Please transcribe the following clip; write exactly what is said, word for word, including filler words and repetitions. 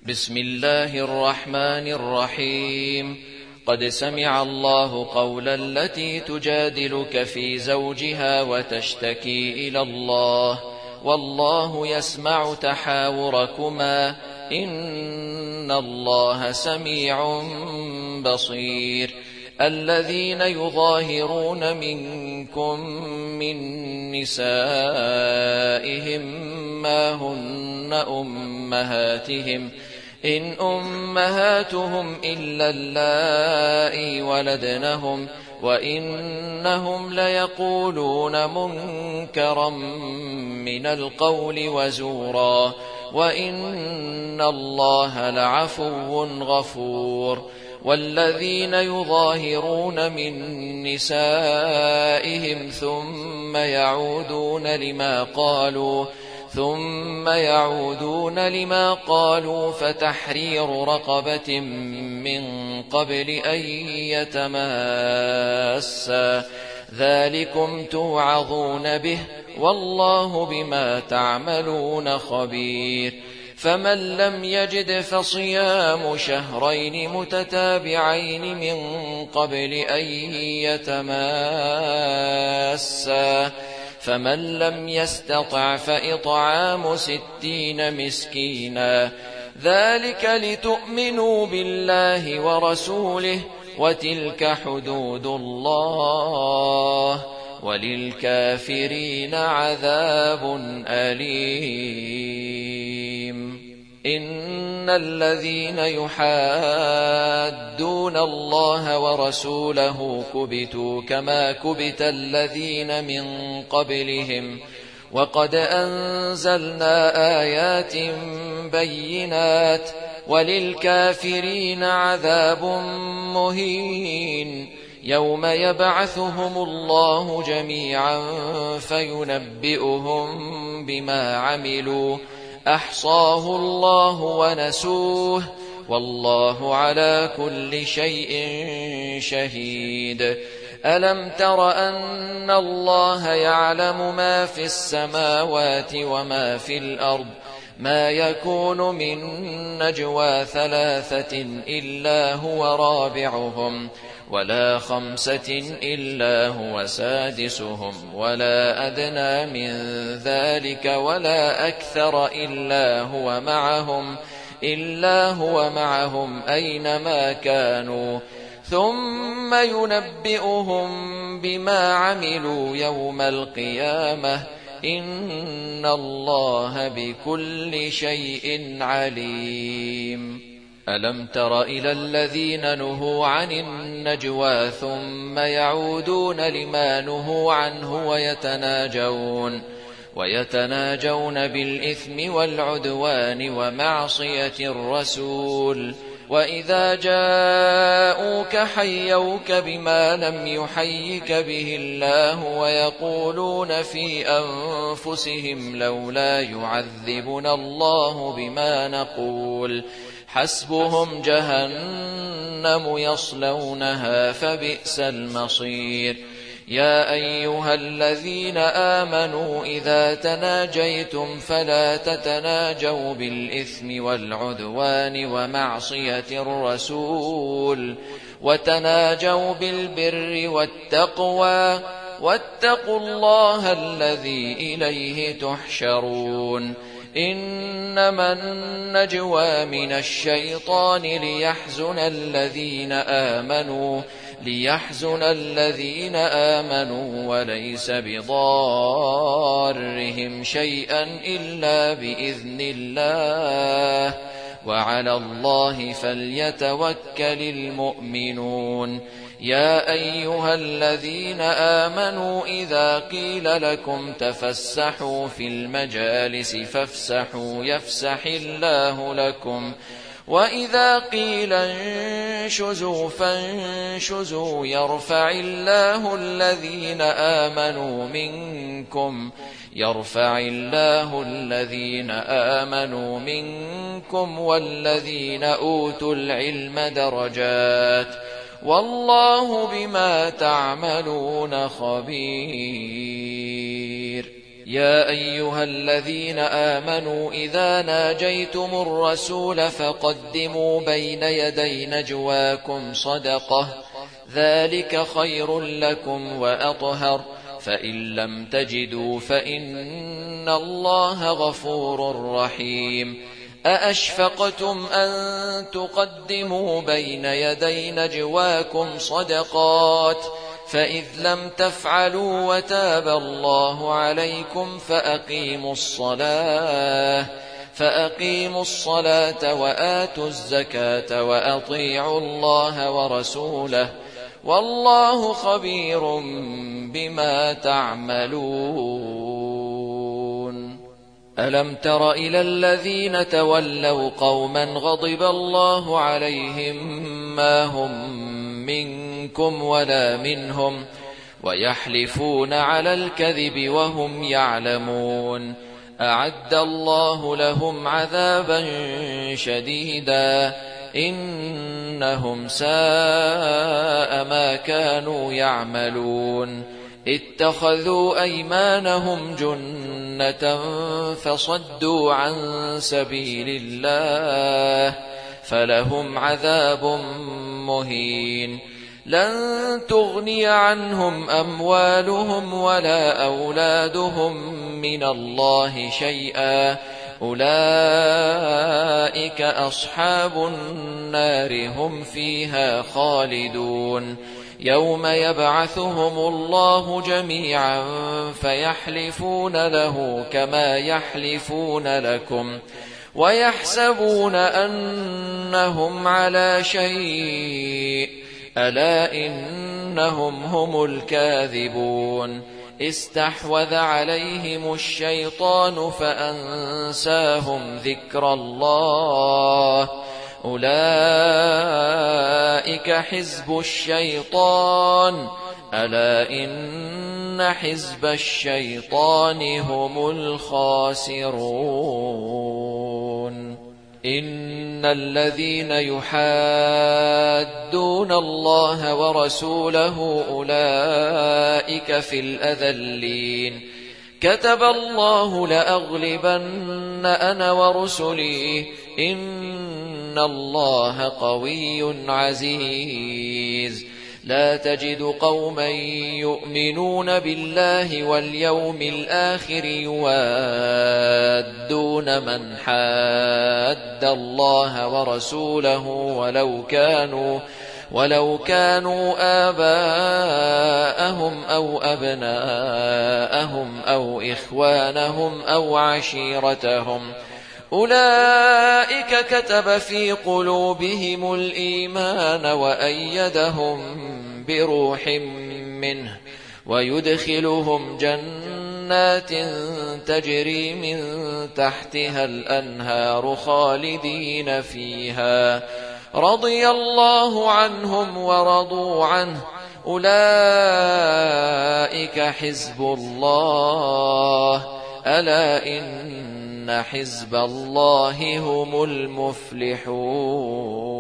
بسم الله الرحمن الرحيم. قد سمع الله قول التي تجادلك في زوجها وتشتكي إلى الله والله يسمع تحاوركما إن الله سميع بصير. الذين يظاهرون منكم من نسائهم ما هن أمهاتهم إن أمهاتهم إلا اللائي ولدنهم وإنهم ليقولون منكرا من القول وزورا وإن الله لعفو غفور. والذين يظاهرون من نسائهم ثم يعودون لما قالوا ثم يعودون لما قالوا فتحرير رقبة من قبل أن يتماسا ذلكم توعظون به والله بما تعملون خبير. فمن لم يجد فصيام شهرين متتابعين من قبل أن يتماسا فمن لم يستطع فإطعام ستين مسكينا ذلك لتؤمنوا بالله ورسوله وتلك حدود الله وللكافرين عذاب أليم. إن الذين يحادون الله ورسوله كبتوا كما كبت الذين من قبلهم وقد أنزلنا آيات بينات وللكافرين عذاب مهين. يوم يبعثهم الله جميعا فينبئهم بما عملوا أحصاه الله ونسوه والله على كل شيء شهيد. ألم تر أن الله يعلم ما في السماوات وما في الأرض ما يكون من نجوى ثلاثة إلا هو رابعهم ولا خمسة إلا هو سادسهم ولا أدنى من ذلك ولا أكثر إلا هو معهم إلا هو معهم أينما كانوا ثم ينبئهم بما عملوا يوم القيامة إن الله بكل شيء عليم. ألم تر إلى الذين نهوا عن النجوى ثم يعودون لما نهوا عنه ويتناجون ويتناجون بالإثم والعدوان ومعصية الرسول وإذا جاءوك حيوك بما لم يحيك به الله ويقولون في أنفسهم لولا يعذبنا الله بما نقول حسبهم جهنم يصلونها فبئس المصير. يا أيها الذين آمنوا إذا تناجيتم فلا تتناجوا بالإثم والعدوان ومعصية الرسول وتناجوا بالبر والتقوى واتقوا الله الذي إليه تحشرون. إنما النجوى من الشيطان ليحزن الذين آمنوا ليحزن الذين آمنوا وليس بضارهم شيئا إلا بإذن الله وعلى الله فليتوكل المؤمنون. يا أيها الذين آمنوا إذا قيل لكم تفسحوا في المجالس فافسحوا يفسح الله لكم وإذا قيل انشزوا فانشزوا يرفع الله الذين آمنوا منكم يرفع الله الذين آمنوا منكم والذين أوتوا العلم درجات والله بما تعملون خبير. يا أيها الذين آمنوا إذا ناجيتم الرسول فقدموا بين يدي نجواكم صدقة ذلك خير لكم وأطهر فإن لم تجدوا فإن الله غفور رحيم أأشفقتم أن تقدموا بين يدي نجواكم صدقات فإذ لم تفعلوا وتاب الله عليكم فأقيموا الصلاة فأقيموا الصلاة وآتوا الزكاة وأطيعوا الله ورسوله والله خبير بما تعملون ألم تر إلى الذين تولوا قوما غضب الله عليهم ما هم منكم ولا منهم ويحلفون على الكذب وهم يعلمون أعد الله لهم عذابا شديدا إنهم ساء ما كانوا يعملون اتخذوا أيمانهم جنة فصدوا عن سبيل الله فلهم عذاب مهين لن تغني عنهم أموالهم ولا أولادهم من الله شيئا أولئك أصحاب النار هم فيها خالدون يوم يبعثهم الله جميعا فيحلفون له كما يحلفون لكم ويحسبون أنهم على شيء ألا إنهم هم الكاذبون استحوذ عليهم الشيطان فأنساهم ذكر الله أولئك حزب الشيطان ألا إن حزب الشيطان هم الخاسرون إن الذين يحادون الله ورسوله أولئك في الأذلين كتب الله لأغلبن أنا ورسلي إن الله قوي عزيز لا تجد قوما يؤمنون بالله واليوم الآخر يوادون من حاد الله ورسوله ولو كانوا ولو كانوا آباءهم أو أبناءهم أو إخوانهم أو عشيرتهم أولئك كتب في قلوبهم الإيمان وأيدهم بروح منه ويدخلهم جنات تجري من تحتها الأنهار خالدين فيها رضي الله عنهم ورضوا عنه أولئك حزب الله ألا إن حزب الله هم المفلحون